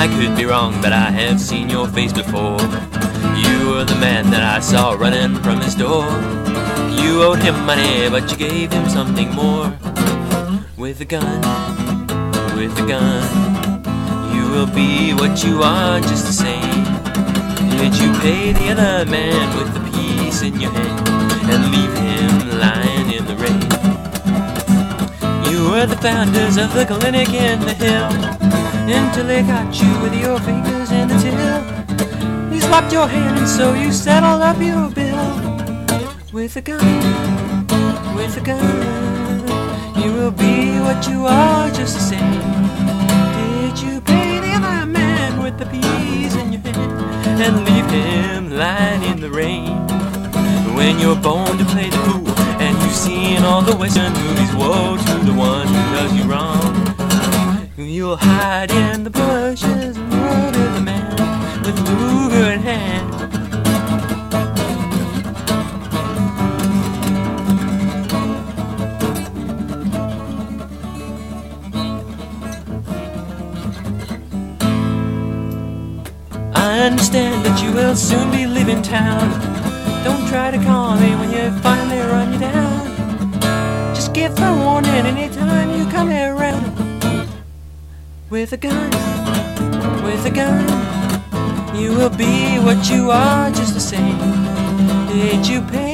I could be wrong, but I have seen your face before. You were the man that I saw running from his door. You owed him money, but you gave him something more. With a gun, with a gun, you will be what you are just the same. Did you pay the other man with the piece in your hand and leave him lying in the rain? You were the founders of the clinic in the hill, until they got you with your fingers in the till. You slapped your hand and so you settled up your bill. With a gun, with a gun, you will be what you are just the same. Did you pay the other man with the peas in your hand and leave him lying in the rain? When you're born to play the fool and you've seen all the Western movies, woe to the one who does you wrong. You'll hide in the bushes and murder the man with the Luger in hand. I understand that you will soon be leaving town. Don't try to call me when you finally run you down. Just give a warning anytime you come around. With a gun, with a gun, you will be what you are just the same. Did you pay